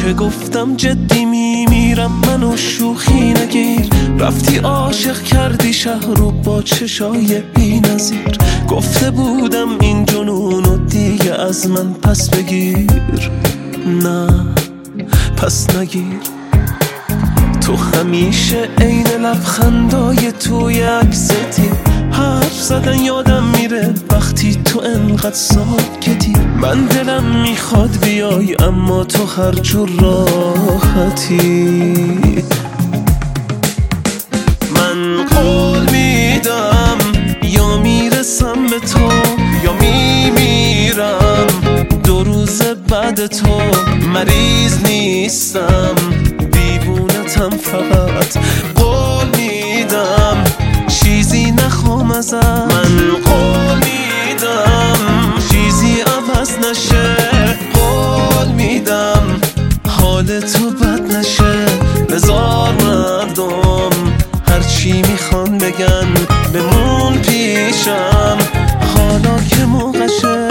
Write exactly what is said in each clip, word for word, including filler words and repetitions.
که گفتم جدی میمیرم منو شوخی نگیر. رفتی عاشق کردی شهر رو با چشای بی نظیر. گفته بودم این جنونو دیگه از من پس بگیر. نه پس نگیر. تو همیشه عین لبخندای توی عکستی. حرف زدن یادم میره وقتی تو انقدر ساکتی. من دلم میخواد بیای اما تو هر جور راحتی. من قول میدم یا میرسم به تو یا میمیرم. دو روز بعد تو مریض نیستم، دیوونتم فقط. قول میدم چیزی نخوام ازت. من قول میدم چیزی عوض نشه. قول میدم حال تو بد نشه. بذار مردم هرچی میخوان بگن بمون پیشم حالا که موقعشه.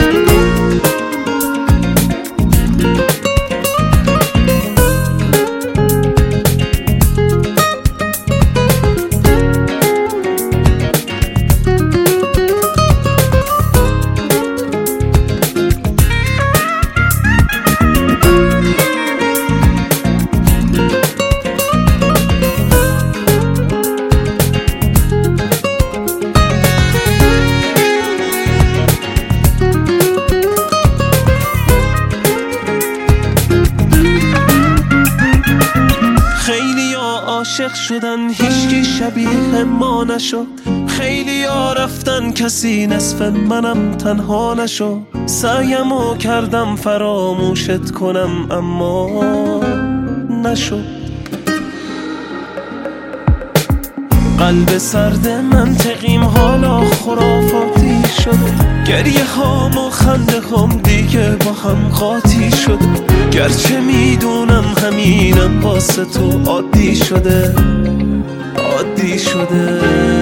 عاشق شدن هیچکی شبیه ما نشد. خیلی ها رفتن کسی نصف منم تنها نشد. سعیمو کردم فراموشت کنم اما نشد. قلب سرد منطقیم حالا خرافاتی شده. گریه هام و خنده هام دیگه با هم قاطی شده. گرچه میدونم همینم واسه تو عادی شده عادی شده.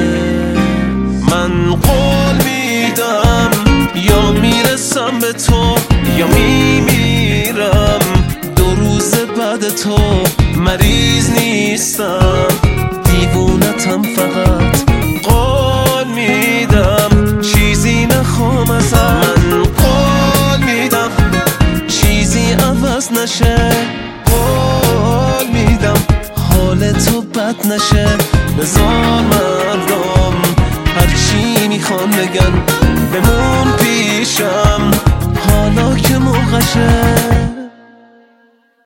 من قول میدم یا میرسم به تو یا میمیرم. دو روز بعد تو مریض نیستم، دیوونتم فقط. قول میدم چیزی نخوام ازت. من قول میدم چیزی عوض نشه. قول میدم حال تو بد نشه. بذار مردم هرچی میخوان بگن بمون پیشم حالا که موقعشه.